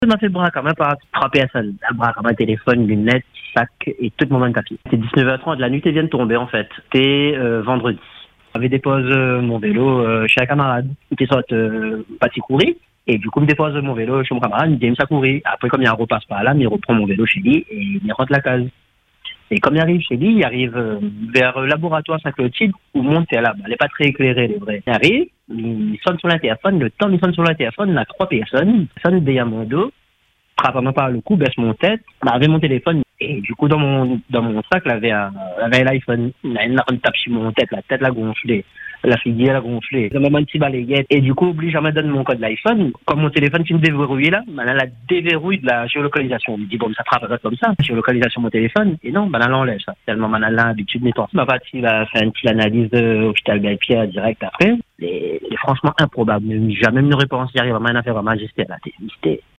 Je m'a fait braquer quand même par 3 personnes. Elle braque un téléphone, lunettes, sac et tout le monde papier. C'était 19h30, la nuit vient de tomber en fait. C'était vendredi. J'avais déposé mon vélo chez un camarade. Il était sorti parti courir. Et du coup, il me dépose mon vélo chez mon camarade, il me dit, il me courir. Après, comme il repasse par là, il reprend mon vélo chez lui et il rentre la case. Et comme il arrive chez lui, il arrive vers le laboratoire Saint-Clotilde où mon est là. Elle n'est pas très éclairée, les vrais. Il arrive, il sonne sur la téléphone. Le temps il sonne sur la téléphone, il y a 3 personnes. Il sonne derrière mon dos, frappe par le cou, baisse mon tête. Avait mon téléphone. Et du coup, dans mon sac, il avait l'iPhone. Il a une tape sur mon tête, la tête l'a gonflée. La figure elle a gonflé. J'ai même un petit balayette. Et du coup, oublie jamais de donner mon code d'iPhone. Comme mon téléphone qui me déverrouille là, elle la déverrouille de la géolocalisation. On me dit, bon, ça frappe comme ça. Géolocalisation de mon téléphone. Et non, elle enlève ça. Tellement elle a l'habitude nettoie. Ma partie va faire une petite analyse de l'hôpital Belle-Pierre direct après. Et franchement improbable. Jamais une réponse y arrive. Vraiment une affaire vraiment majestueuse. C'était